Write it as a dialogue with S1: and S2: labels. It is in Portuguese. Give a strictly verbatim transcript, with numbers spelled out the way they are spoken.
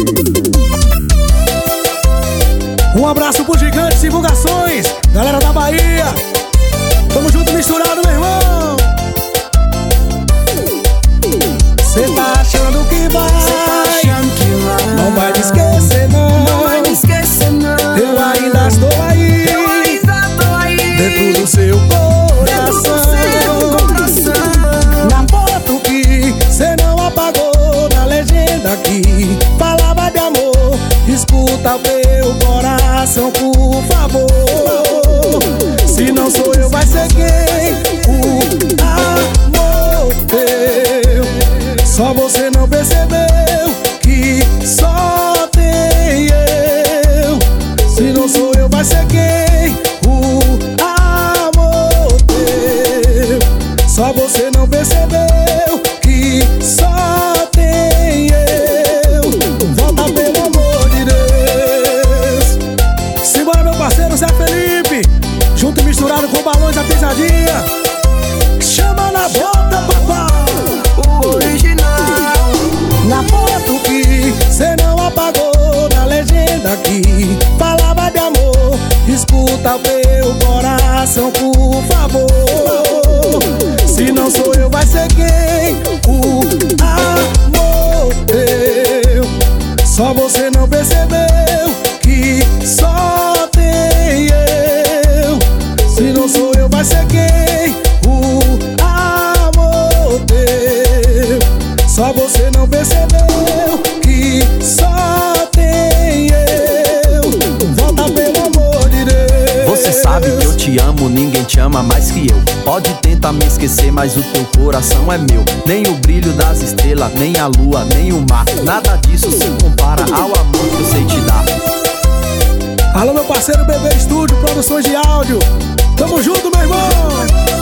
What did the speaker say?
S1: Um abraço pro Gigantes Divulgações, galera da Bahia. Tamo junto misturado, meu irmão. Cê tá achando que vai, não vai me esquecer não,
S2: não vai me esquecer não.
S1: Eu ainda estou aí,
S2: eu ainda tô aí,
S1: dentro do seu coração,
S2: dentro do seu coração.
S1: Na foto que cê não apagou, na legenda que falava de amor, escuta o teu coração, por favor. Se não sou eu, vai ser quem? O amor teu. Só você não percebeu que só tem eu. Se não sou eu, vai ser quem? O amor teu. Só você não percebeu que só tem eu. Volta pelo amor de Deus. Simbora, meu parceiro Zé Felipe, junto e misturado com Balões da Pisadinha. Chama na bota, papai.
S2: O original.
S1: Na foto que cê não apagou, na legenda que falava de amor, escuta o teu coração, por favor. Se não sou eu, vai ser quem? O amor teu. Só você não percebeu que só tem eu. Se não sou eu, vai ser quem? O amor teu. Só você não percebeu que só tem eu. Volta pelo amor de Deus.
S3: Você sabe que eu te amo, ninguém te ama mais que eu. Pode tentar me esquecer, mas o teu coração é meu. Nem o brilho das estrelas, nem a lua, nem o mar, nada disso se compara ao amor que eu sei te dar.
S1: Alô, meu parceiro B B Estúdio, produções de áudio. Tamo junto, meu irmão.